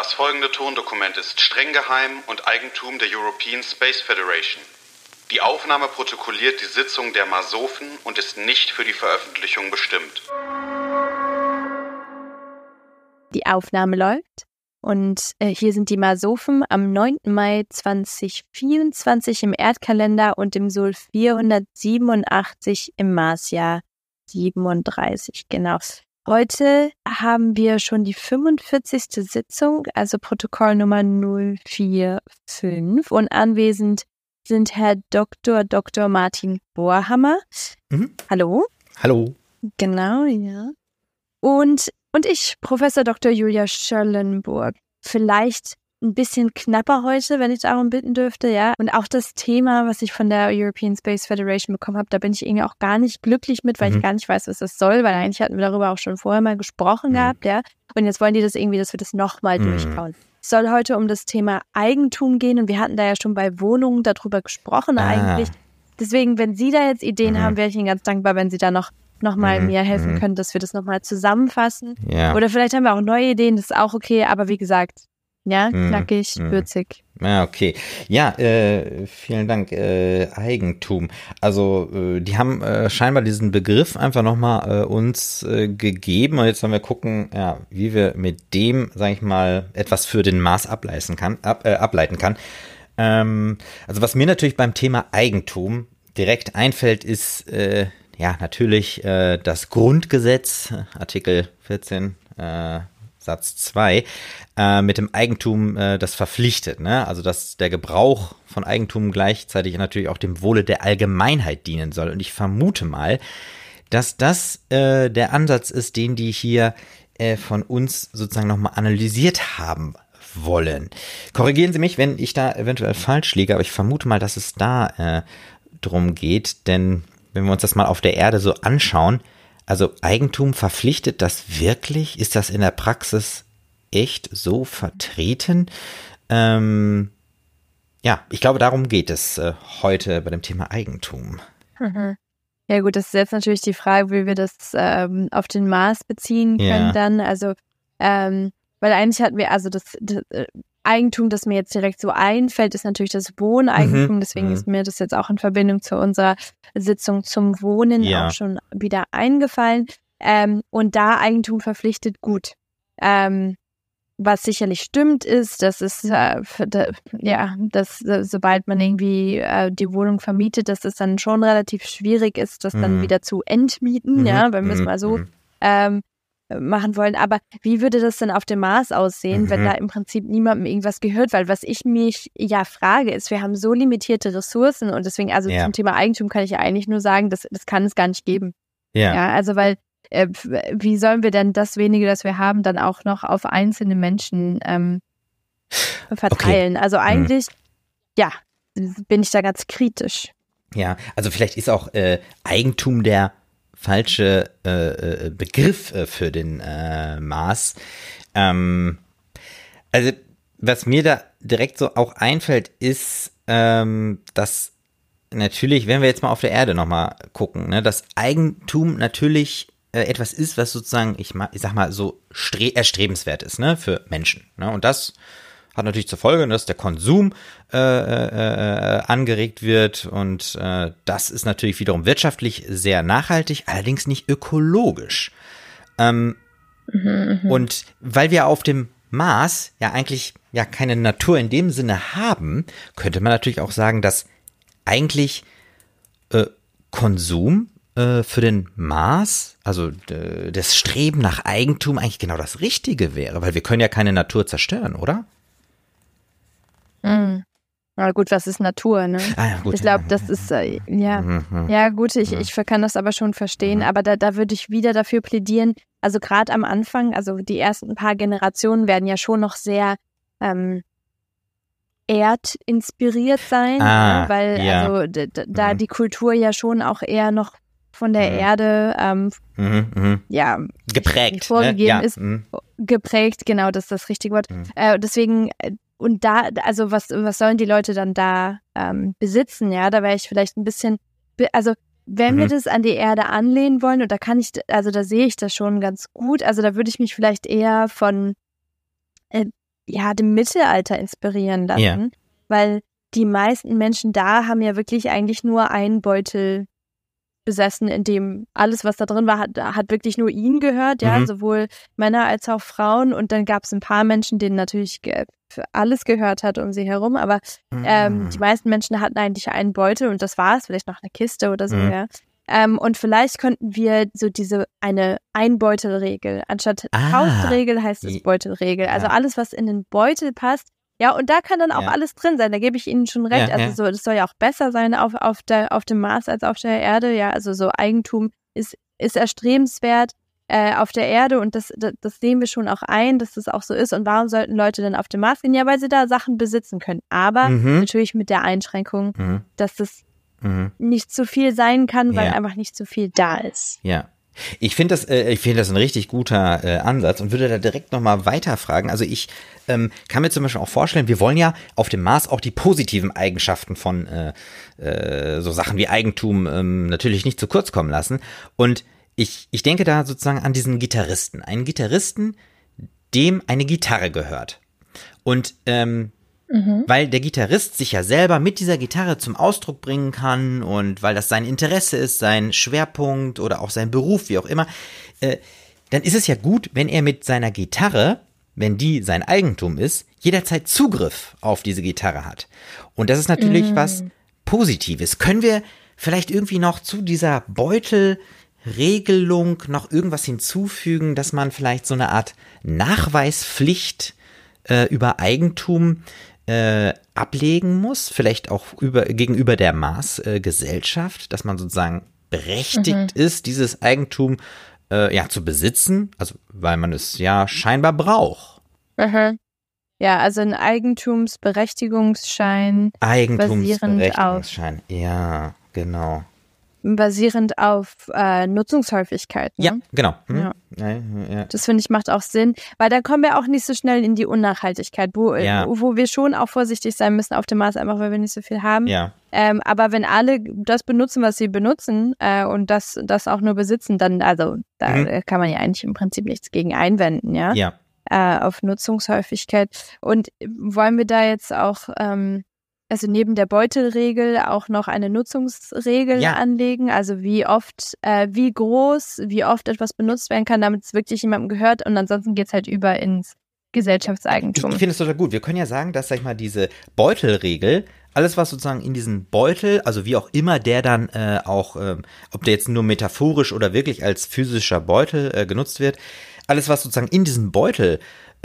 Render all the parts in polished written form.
Das folgende Tondokument ist streng geheim und Eigentum der European Space Federation. Die Aufnahme protokolliert die Sitzung der Masofen und ist nicht für die Veröffentlichung bestimmt. Die Aufnahme läuft und hier sind die Masofen am 9. Mai 2024 im Erdkalender und im Sol 487 im Marsjahr 37, genau. Heute haben wir schon die 45. Sitzung, also Protokoll Nummer 045 und anwesend sind Herr Dr. Martin Bohrhammer. Hallo. Hallo. Genau, ja. Und ich, Professor Dr. Julia Schollenburg. Vielleicht ein bisschen knapper heute, wenn ich darum bitten dürfte, ja. Und auch das Thema, was ich von der European Space Federation bekommen habe, da bin ich irgendwie auch gar nicht glücklich mit, weil ich gar nicht weiß, was das soll, weil eigentlich hatten wir darüber auch schon vorher mal gesprochen gehabt, ja. Und jetzt wollen die das irgendwie, dass wir das nochmal durchkauen. Es soll heute um das Thema Eigentum gehen und wir hatten da ja schon bei Wohnungen darüber gesprochen eigentlich. Deswegen, wenn Sie da jetzt Ideen haben, wäre ich Ihnen ganz dankbar, wenn Sie da noch mal mir helfen können, dass wir das nochmal zusammenfassen. Ja. Oder vielleicht haben wir auch neue Ideen, das ist auch okay, aber wie gesagt, ja, knackig, würzig. Ja, okay. Ja, vielen Dank. Eigentum. Also, die haben scheinbar diesen Begriff einfach nochmal uns gegeben und jetzt wollen wir gucken, ja, wie wir mit dem, sag ich mal, etwas für den Mars ableiten kann. Also, was mir natürlich beim Thema Eigentum direkt einfällt, ist ja natürlich das Grundgesetz, Artikel 14, Satz 2, mit dem Eigentum das verpflichtet, ne? Also dass der Gebrauch von Eigentum gleichzeitig natürlich auch dem Wohle der Allgemeinheit dienen soll. Und ich vermute mal, dass das der Ansatz ist, den die hier von uns sozusagen nochmal analysiert haben wollen. Korrigieren Sie mich, wenn ich da eventuell falsch liege, aber ich vermute mal, dass es da drum geht, denn wenn wir uns das mal auf der Erde so anschauen, also Eigentum verpflichtet das wirklich? Ist das in der Praxis echt so vertreten? Ja, ich glaube, darum geht es heute bei dem Thema Eigentum. Ja gut, das ist jetzt natürlich die Frage, wie wir das auf den Mars beziehen können dann. Also, weil eigentlich hatten wir, also das Eigentum, das mir jetzt direkt so einfällt, ist natürlich das Wohneigentum. Deswegen ist mir das jetzt auch in Verbindung zu unserer Sitzung zum Wohnen auch schon wieder eingefallen. Und da Eigentum verpflichtet, gut. Was sicherlich stimmt, ist, dass es, dass sobald man irgendwie die Wohnung vermietet, dass es dann schon relativ schwierig ist, das dann wieder zu entmieten, wenn wir es mal so machen wollen. Aber wie würde das denn auf dem Mars aussehen, wenn da im Prinzip niemandem irgendwas gehört? Weil was ich mich ja frage, ist, wir haben so limitierte Ressourcen und deswegen, also zum Thema Eigentum kann ich ja eigentlich nur sagen, das kann es gar nicht geben. Ja, also weil wie sollen wir denn das wenige, das wir haben, dann auch noch auf einzelne Menschen verteilen? Okay. Also eigentlich, bin ich da ganz kritisch. Ja, also vielleicht ist auch Eigentum der falsche Begriff für den Mars. Also was mir da direkt so auch einfällt, ist, dass natürlich, wenn wir jetzt mal auf der Erde nochmal gucken, ne, dass Eigentum natürlich etwas ist, was sozusagen, ich sag mal, so erstrebenswert ist, ne, für Menschen. Ne? Und das hat natürlich zur Folge, dass der Konsum angeregt wird und das ist natürlich wiederum wirtschaftlich sehr nachhaltig, allerdings nicht ökologisch. Und weil wir auf dem Mars ja eigentlich ja keine Natur in dem Sinne haben, könnte man natürlich auch sagen, dass eigentlich Konsum für den Mars, also das Streben nach Eigentum eigentlich genau das Richtige wäre, weil wir können ja keine Natur zerstören, oder? Na gut, was ist Natur, ne? Ja, gut, ich glaube, das ist, ja gut, ich kann das aber schon verstehen, aber da würde ich wieder dafür plädieren, also gerade am Anfang, also die ersten paar Generationen werden ja schon noch sehr erdinspiriert sein, weil also da die Kultur ja schon auch eher noch von der Erde geprägt vorgegeben ist. Geprägt, genau, das ist das richtige Wort. Deswegen, und da, also was sollen die Leute dann da besitzen, ja, da wäre ich vielleicht ein bisschen, also wenn wir das an die Erde anlehnen wollen, und da da sehe ich das schon ganz gut, also da würde ich mich vielleicht eher von dem Mittelalter inspirieren lassen, weil die meisten Menschen da haben ja wirklich eigentlich nur einen Beutel besessen, in dem alles, was da drin war, hat wirklich nur ihnen gehört, sowohl Männer als auch Frauen. Und dann gab es ein paar Menschen, denen natürlich alles gehört hat um sie herum, aber die meisten Menschen hatten eigentlich einen Beutel und das war es, vielleicht noch eine Kiste oder so, und vielleicht könnten wir so eine Einbeutelregel, anstatt Faustregel heißt es Beutelregel, also alles, was in den Beutel passt. Ja, und da kann dann auch alles drin sein, da gebe ich Ihnen schon recht. Also das soll ja auch besser sein auf dem Mars als auf der Erde. Ja, also so Eigentum ist erstrebenswert auf der Erde und das sehen wir schon auch ein, dass das auch so ist. Und warum sollten Leute dann auf den Mars gehen? Ja, weil sie da Sachen besitzen können. Aber natürlich mit der Einschränkung, dass das nicht zu viel sein kann, weil einfach nicht zu viel da ist. Ja. Ich finde das ein richtig guter Ansatz und würde da direkt nochmal weiterfragen. Also ich kann mir zum Beispiel auch vorstellen, wir wollen ja auf dem Mars auch die positiven Eigenschaften von so Sachen wie Eigentum natürlich nicht zu kurz kommen lassen. Und ich denke da sozusagen an diesen Gitarristen. Einen Gitarristen, dem eine Gitarre gehört. Und weil der Gitarrist sich ja selber mit dieser Gitarre zum Ausdruck bringen kann und weil das sein Interesse ist, sein Schwerpunkt oder auch sein Beruf, wie auch immer, dann ist es ja gut, wenn er mit seiner Gitarre, wenn die sein Eigentum ist, jederzeit Zugriff auf diese Gitarre hat. Und das ist natürlich was Positives. Können wir vielleicht irgendwie noch zu dieser Beutelregelung noch irgendwas hinzufügen, dass man vielleicht so eine Art Nachweispflicht über Eigentum ablegen muss, vielleicht auch gegenüber der Mars-Gesellschaft, dass man sozusagen berechtigt ist, dieses Eigentum zu besitzen, also weil man es ja scheinbar braucht. Ja, also ein Eigentumsberechtigungsschein. Eigentumsberechtigungsschein, ja, genau. Basierend auf Nutzungshäufigkeit. Ne? Ja, genau. Ja. Ja. Das finde ich macht auch Sinn, weil da kommen wir auch nicht so schnell in die Unnachhaltigkeit, wo wir schon auch vorsichtig sein müssen auf dem Mars, einfach weil wir nicht so viel haben. Ja. Aber wenn alle das benutzen, was sie benutzen und das auch nur besitzen, dann, also da kann man ja eigentlich im Prinzip nichts gegen einwenden, ja? Ja. Auf Nutzungshäufigkeit. Und wollen wir da jetzt auch also neben der Beutelregel auch noch eine Nutzungsregel anlegen, also wie oft, wie groß, wie oft etwas benutzt werden kann, damit es wirklich jemandem gehört und ansonsten geht es halt über ins Gesellschaftseigentum. Ich finde es total gut. Wir können ja sagen, dass, sag ich mal, diese Beutelregel, alles was sozusagen in diesen Beutel, also wie auch immer der dann auch, ob der jetzt nur metaphorisch oder wirklich als physischer Beutel genutzt wird, alles was sozusagen in diesen Beutel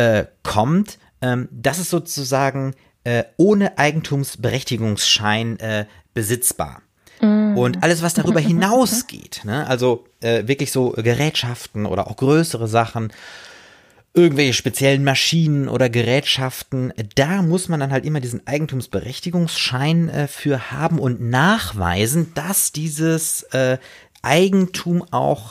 kommt, das ist sozusagen ohne Eigentumsberechtigungsschein besitzbar. Und alles, was darüber hinausgeht, ne, also wirklich so Gerätschaften oder auch größere Sachen, irgendwelche speziellen Maschinen oder Gerätschaften, da muss man dann halt immer diesen Eigentumsberechtigungsschein für haben und nachweisen, dass dieses Eigentum auch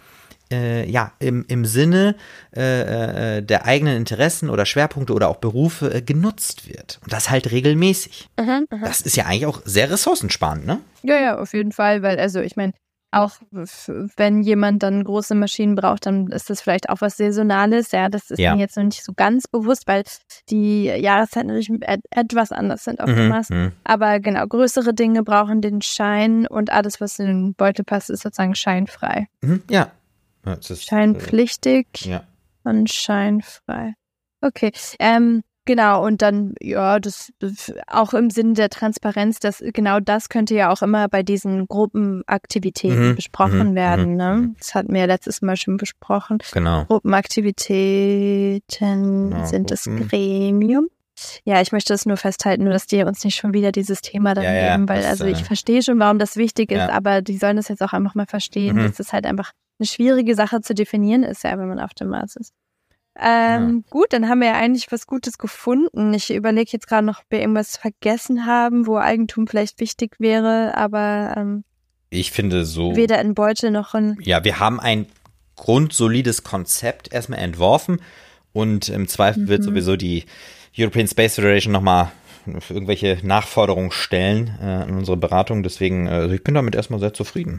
im Sinne der eigenen Interessen oder Schwerpunkte oder auch Berufe genutzt wird. Und das halt regelmäßig. Das ist ja eigentlich auch sehr ressourcensparend, ne? Ja, auf jeden Fall, weil also ich meine, auch wenn jemand dann große Maschinen braucht, dann ist das vielleicht auch was Saisonales. Ja, das ist mir jetzt noch nicht so ganz bewusst, weil die Jahreszeiten natürlich etwas anders sind auf dem Mars. Aber genau, größere Dinge brauchen den Schein und alles, was in den Beutel passt, ist sozusagen scheinfrei. Ja. Scheinpflichtig und scheinfrei. Okay, genau, und dann, das auch im Sinne der Transparenz, das könnte ja auch immer bei diesen Gruppenaktivitäten besprochen werden, ne? Das hatten wir ja letztes Mal schon besprochen. Genau. Gruppenaktivitäten sind das Gremium. Ja, ich möchte das nur festhalten, nur dass die uns nicht schon wieder dieses Thema dann geben, weil also ich verstehe schon, warum das wichtig ist, aber die sollen das jetzt auch einfach mal verstehen, dass das halt einfach eine schwierige Sache zu definieren ist, ja, wenn man auf dem Mars ist. Gut, dann haben wir ja eigentlich was Gutes gefunden. Ich überlege jetzt gerade noch, ob wir irgendwas vergessen haben, wo Eigentum vielleicht wichtig wäre, aber ich finde so weder in Beutel noch in... Ja, wir haben ein grundsolides Konzept erstmal entworfen und im Zweifel wird sowieso die European Space Federation nochmal irgendwelche Nachforderungen stellen in unsere Beratung. Deswegen, also ich bin damit erstmal sehr zufrieden.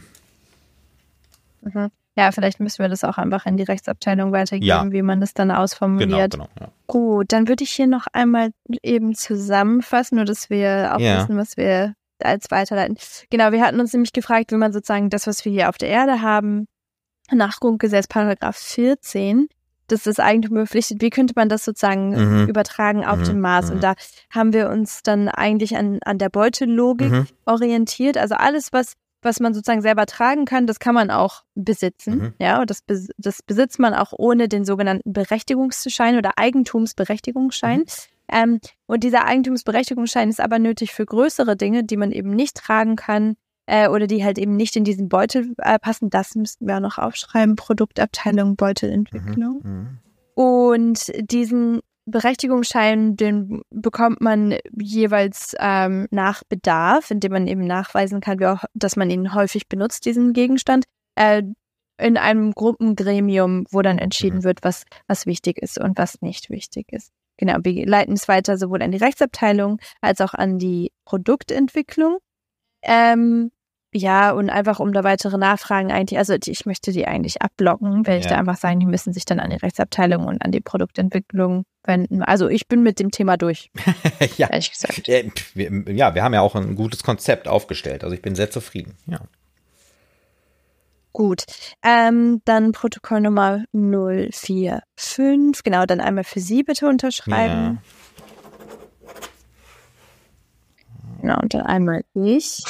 Ja, vielleicht müssen wir das auch einfach in die Rechtsabteilung weitergeben, wie man das dann ausformuliert. Genau, ja. Gut, dann würde ich hier noch einmal eben zusammenfassen, nur dass wir auch wissen, was wir als weiterleiten. Genau, wir hatten uns nämlich gefragt, wie man sozusagen das, was wir hier auf der Erde haben, nach Grundgesetz Paragraph 14, dass das Eigentum verpflichtet, wie könnte man das sozusagen übertragen auf den Mars? Und da haben wir uns dann eigentlich an der Beutellogik orientiert. Also alles, was man sozusagen selber tragen kann, das kann man auch besitzen. Ja, und das besitzt man auch ohne den sogenannten Berechtigungsschein oder Eigentumsberechtigungsschein. Und dieser Eigentumsberechtigungsschein ist aber nötig für größere Dinge, die man eben nicht tragen kann oder die halt eben nicht in diesen Beutel passen. Das müssten wir auch noch aufschreiben. Produktabteilung, Beutelentwicklung. Und diesen Berechtigungsschein, den bekommt man jeweils nach Bedarf, indem man eben nachweisen kann, dass man ihn häufig benutzt, diesen Gegenstand, in einem Gruppengremium, wo dann entschieden wird, was wichtig ist und was nicht wichtig ist. Genau, wir leiten es weiter sowohl an die Rechtsabteilung als auch an die Produktentwicklung. Ja, und einfach um da weitere Nachfragen eigentlich, also ich möchte die eigentlich abblocken, weil ich da einfach sagen, die müssen sich dann an die Rechtsabteilung und an die Produktentwicklung wenden. Also ich bin mit dem Thema durch, ehrlich gesagt. Wir haben ja auch ein gutes Konzept aufgestellt, also ich bin sehr zufrieden, ja. Gut, dann Protokoll Nummer 045, genau, dann einmal für Sie bitte unterschreiben. Ja. Genau, und dann einmal ich.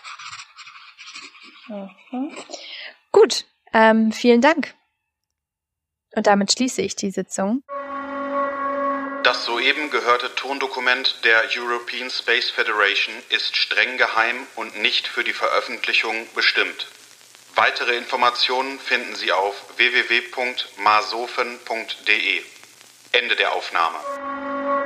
Gut, vielen Dank. Und damit schließe ich die Sitzung. Das soeben gehörte Tondokument der European Space Federation ist streng geheim und nicht für die Veröffentlichung bestimmt. Weitere Informationen finden Sie auf www.masofen.de. Ende der Aufnahme.